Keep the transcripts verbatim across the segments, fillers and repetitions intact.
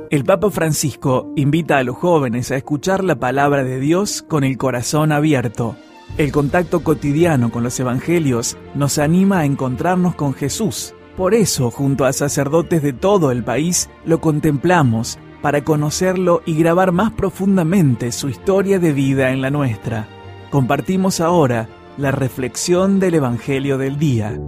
El Papa Francisco invita a los jóvenes a escuchar la palabra de Dios con el corazón abierto. El contacto cotidiano con los evangelios nos anima a encontrarnos con Jesús. Por eso, junto a sacerdotes de todo el país, lo contemplamos para conocerlo y grabar más profundamente su historia de vida en la nuestra. Compartimos ahora la reflexión del Evangelio del día.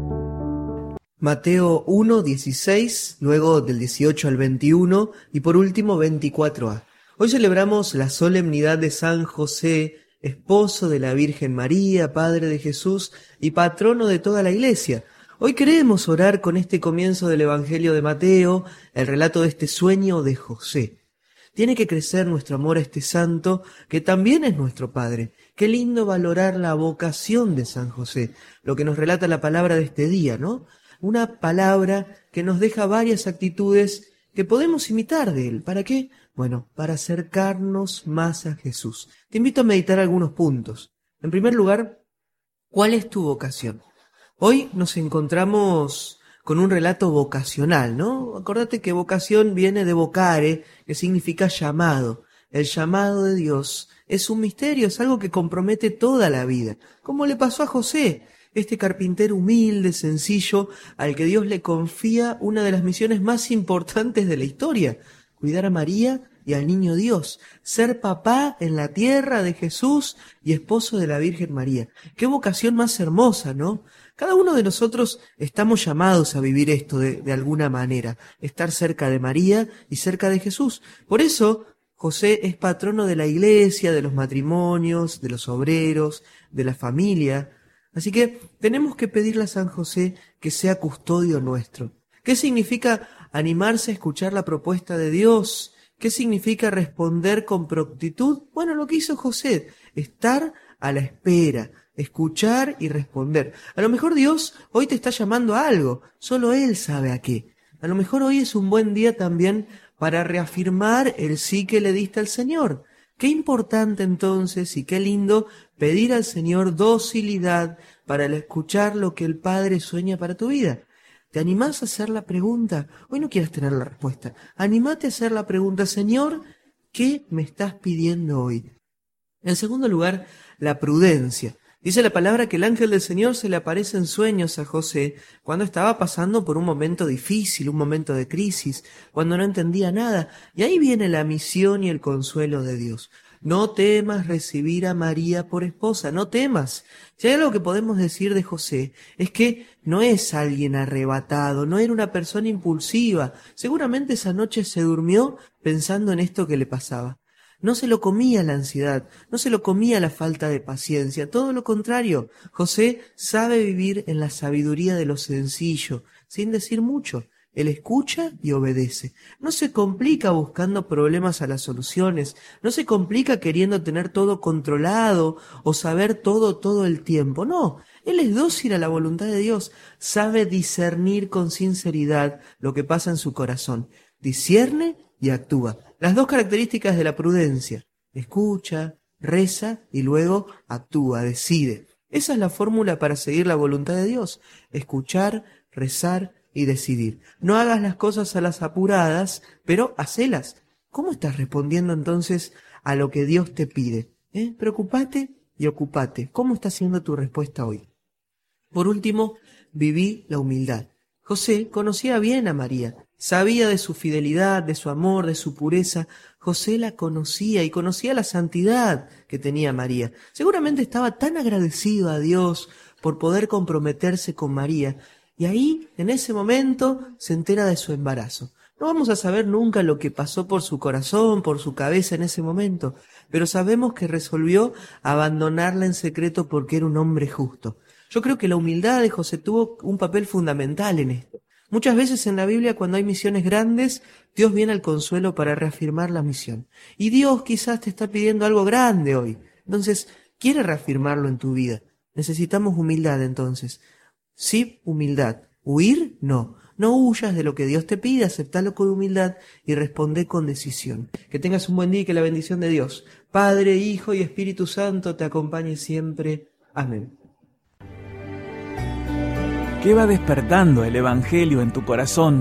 Mateo uno, dieciséis, luego del dieciocho al veintiuno y por último veinticuatro a. Hoy celebramos la solemnidad de San José, esposo de la Virgen María, padre de Jesús y patrono de toda la Iglesia. Hoy queremos orar con este comienzo del Evangelio de Mateo, el relato de este sueño de José. Tiene que crecer nuestro amor a este santo, que también es nuestro Padre. Qué lindo valorar la vocación de San José, lo que nos relata la palabra de este día, ¿no? Una palabra que nos deja varias actitudes que podemos imitar de él. ¿Para qué? Bueno, para acercarnos más a Jesús. Te invito a meditar algunos puntos. En primer lugar, ¿cuál es tu vocación? Hoy nos encontramos con un relato vocacional, ¿no? Acordate que vocación viene de vocare, que significa llamado. El llamado de Dios es un misterio, es algo que compromete toda la vida. Como le pasó a José, este carpintero humilde, sencillo, al que Dios le confía una de las misiones más importantes de la historia: cuidar a María y al niño Dios, ser papá en la tierra de Jesús y esposo de la Virgen María. Qué vocación más hermosa, ¿no? Cada uno de nosotros estamos llamados a vivir esto de, de alguna manera, estar cerca de María y cerca de Jesús. Por eso, José es patrono de la Iglesia, de los matrimonios, de los obreros, de la familia. Así que tenemos que pedirle a San José que sea custodio nuestro. ¿Qué significa animarse a escuchar la propuesta de Dios? ¿Qué significa responder con prontitud? Bueno, lo que hizo José, estar a la espera, escuchar y responder. A lo mejor Dios hoy te está llamando a algo, solo Él sabe a qué. A lo mejor hoy es un buen día también para reafirmar el sí que le diste al Señor. Qué importante entonces y qué lindo pedir al Señor docilidad para escuchar lo que el Padre sueña para tu vida. ¿Te animás a hacer la pregunta? Hoy no quieras tener la respuesta. Animate a hacer la pregunta: Señor, ¿qué me estás pidiendo hoy? En segundo lugar, la prudencia. Dice la palabra que el ángel del Señor se le aparece en sueños a José cuando estaba pasando por un momento difícil, un momento de crisis, cuando no entendía nada. Y ahí viene la misión y el consuelo de Dios. No temas recibir a María por esposa, no temas. Si hay algo que podemos decir de José, es que no es alguien arrebatado, no era una persona impulsiva. Seguramente esa noche se durmió pensando en esto que le pasaba. No se lo comía la ansiedad, no se lo comía la falta de paciencia, todo lo contrario. José sabe vivir en la sabiduría de lo sencillo, sin decir mucho. Él escucha y obedece. No se complica buscando problemas a las soluciones, no se complica queriendo tener todo controlado o saber todo todo el tiempo. No, él es dócil a la voluntad de Dios, sabe discernir con sinceridad lo que pasa en su corazón. Discierne y actúa. Las dos características de la prudencia: escucha, reza y luego actúa, decide. Esa es la fórmula para seguir la voluntad de Dios: escuchar, rezar y decidir. No hagas las cosas a las apuradas, pero hacelas. ¿Cómo estás respondiendo entonces a lo que Dios te pide? ¿Eh? Preocupate y ocupate. ¿Cómo está siendo tu respuesta hoy? Por último, viví la humildad. José conocía bien a María, sabía de su fidelidad, de su amor, de su pureza. José la conocía y conocía la santidad que tenía María. Seguramente estaba tan agradecido a Dios por poder comprometerse con María. Y ahí, en ese momento, se entera de su embarazo. No vamos a saber nunca lo que pasó por su corazón, por su cabeza en ese momento, pero sabemos que resolvió abandonarla en secreto porque era un hombre justo. Yo creo que la humildad de José tuvo un papel fundamental en esto. Muchas veces en la Biblia, cuando hay misiones grandes, Dios viene al consuelo para reafirmar la misión. Y Dios quizás te está pidiendo algo grande hoy. Entonces, quiere reafirmarlo en tu vida. Necesitamos humildad entonces. Sí, humildad. ¿Huir? No. No huyas de lo que Dios te pide, aceptalo con humildad y responde con decisión. Que tengas un buen día y que la bendición de Dios, Padre, Hijo y Espíritu Santo, te acompañe siempre. Amén. ¿Qué va despertando el Evangelio en tu corazón?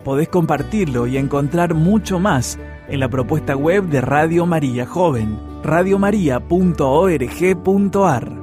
Podés compartirlo y encontrar mucho más en la propuesta web de Radio María Joven, radiomaria punto org punto ar.